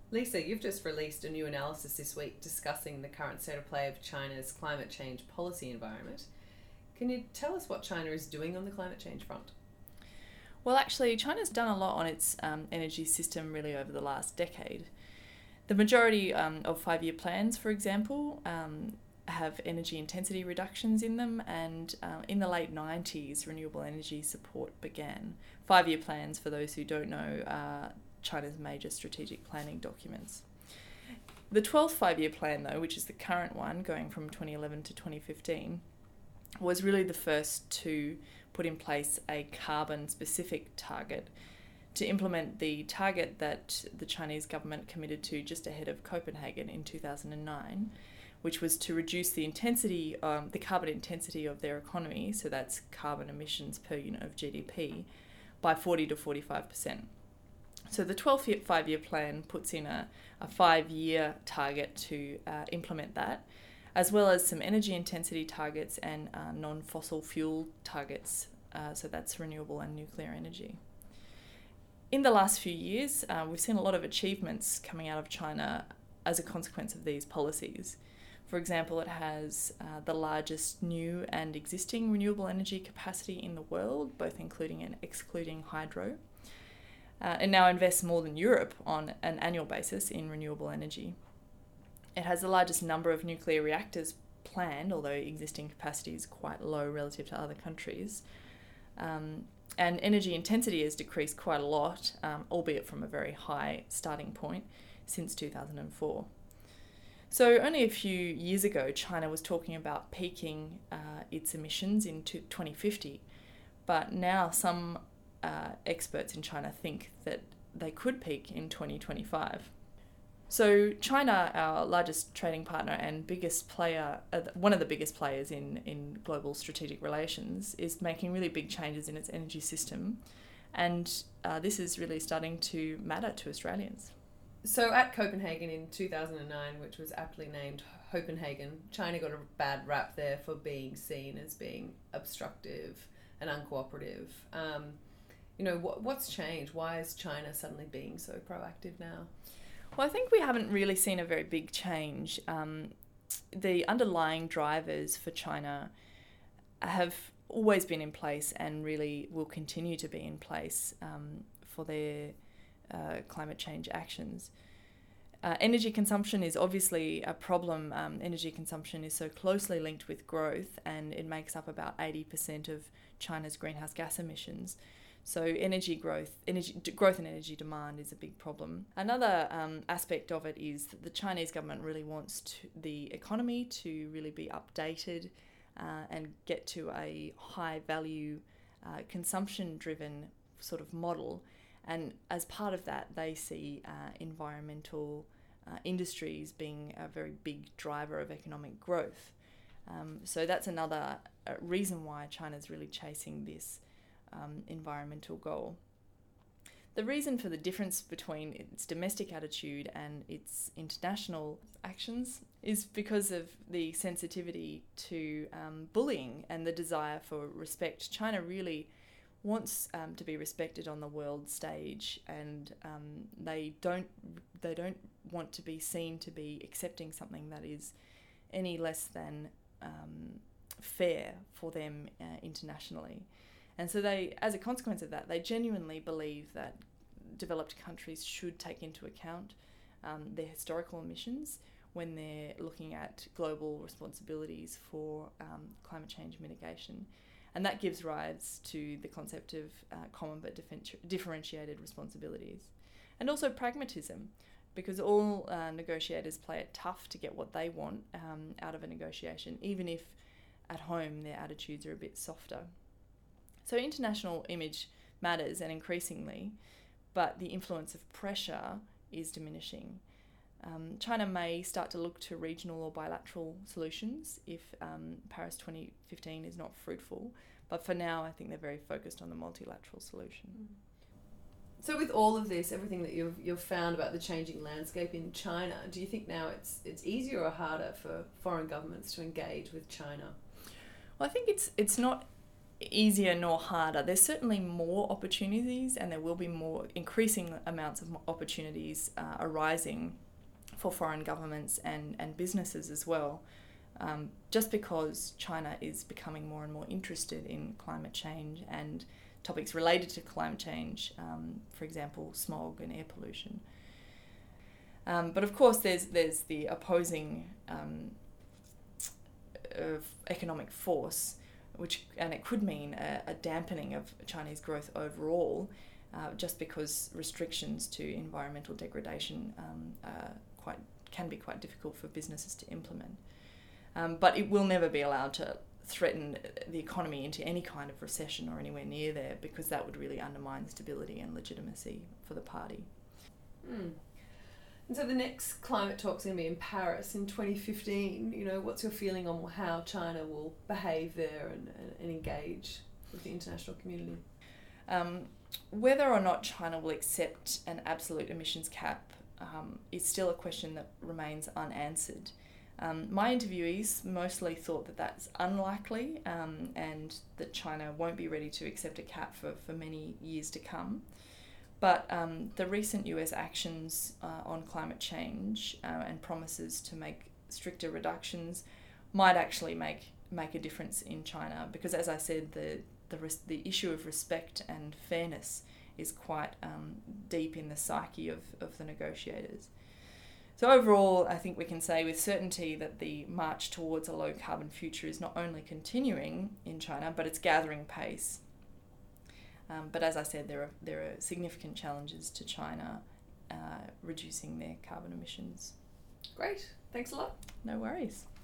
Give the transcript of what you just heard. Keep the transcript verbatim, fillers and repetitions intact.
Lisa, you've just released a new analysis this week discussing the current state of play of China's climate change policy environment. Can you tell us what China is doing on the climate change front? Well, actually, China's done a lot on its um, energy system really over the last decade. The majority um, of five-year plans, for example, um, have energy intensity reductions in them, and uh, in the late nineties, renewable energy support began. Five-year plans, for those who don't know, are China's major strategic planning documents. The twelfth five-year plan, though, which is the current one, going from twenty eleven to twenty fifteen, was really the first to put in place a carbon-specific target to implement the target that the Chinese government committed to just ahead of Copenhagen in two thousand nine, which was to reduce the intensity, um, the carbon intensity of their economy, so that's carbon emissions per unit of G D P, by forty to forty-five percent. So the twelfth five-year plan puts in a, a five-year target to uh, implement that, as well as some energy intensity targets and uh, non-fossil fuel targets, uh, so that's renewable and nuclear energy. In the last few years, uh, we've seen a lot of achievements coming out of China as a consequence of these policies. For example, it has uh, the largest new and existing renewable energy capacity in the world, both including and excluding hydro. Uh, it now invests more than Europe on an annual basis in renewable energy. It has the largest number of nuclear reactors planned, although existing capacity is quite low relative to other countries. Um, and energy intensity has decreased quite a lot, um, albeit from a very high starting point, since two thousand four. So only a few years ago, China was talking about peaking uh, its emissions in twenty fifty, but now some uh, experts in China think that they could peak in twenty twenty-five. So China, our largest trading partner and biggest player, uh, one of the biggest players in, in global strategic relations, is making really big changes in its energy system. And uh, this is really starting to matter to Australians. So at Copenhagen in two thousand nine, which was aptly named Copenhagen, China got a bad rap there for being seen as being obstructive and uncooperative. Um, you know, what, what's changed? Why is China suddenly being so proactive now? Well, I think we haven't really seen a very big change. Um, the underlying drivers for China have always been in place and really will continue to be in place um, for their uh, climate change actions. Uh, energy consumption is obviously a problem. Um, energy consumption is so closely linked with growth, and it makes up about eighty percent of China's greenhouse gas emissions. So energy growth, energy growth and energy demand is a big problem. Another um, aspect of it is that the Chinese government really wants to, the economy to really be updated uh, and get to a high value, uh, consumption driven sort of model. And as part of that, they see uh, environmental uh, industries being a very big driver of economic growth. Um, so that's another uh, reason why China's really chasing this Um, environmental goal. The reason for the difference between its domestic attitude and its international actions is because of the sensitivity to um, bullying and the desire for respect. China really wants um, to be respected on the world stage, and um, they don't they don't want to be seen to be accepting something that is any less than um, fair for them uh, internationally. And so they, as a consequence of that, they genuinely believe that developed countries should take into account um, their historical emissions when they're looking at global responsibilities for um, climate change mitigation. And that gives rise to the concept of uh, common but differentiated responsibilities. And also pragmatism, because all uh, negotiators play it tough to get what they want um, out of a negotiation, even if at home their attitudes are a bit softer. So international image matters, and increasingly, but the influence of pressure is diminishing. Um, China may start to look to regional or bilateral solutions if um, Paris twenty fifteen is not fruitful, but for now I think they're very focused on the multilateral solution. So with all of this, everything that you've you've found about the changing landscape in China, do you think now it's it's easier or harder for foreign governments to engage with China? Well, I think it's it's not easier nor harder. There's certainly more opportunities, and there will be more increasing amounts of opportunities uh, arising for foreign governments and, and businesses as well, um, just because China is becoming more and more interested in climate change and topics related to climate change, um, for example, smog and air pollution. Um, but of course, there's there's the opposing um, of economic force, which and it could mean a, a dampening of Chinese growth overall, uh, just because restrictions to environmental degradation um, are quite can be quite difficult for businesses to implement. Um, but it will never be allowed to threaten the economy into any kind of recession or anywhere near there, because that would really undermine stability and legitimacy for the party. Mm. And so the next climate talk's going to be in Paris in twenty fifteen. You know, what's your feeling on how China will behave there and, and engage with the international community? Um, whether or not China will accept an absolute emissions cap um, is still a question that remains unanswered. Um, my interviewees mostly thought that that's unlikely um, and that China won't be ready to accept a cap for, for many years to come. But um, the recent U S actions uh, on climate change uh, and promises to make stricter reductions might actually make make a difference in China, because, as I said, the the res- the issue of respect and fairness is quite um, deep in the psyche of, of the negotiators. So overall, I think we can say with certainty that the march towards a low carbon future is not only continuing in China, but it's gathering pace. Um, but as I said, there are there are significant challenges to China uh, reducing their carbon emissions. Great. Thanks a lot. No worries.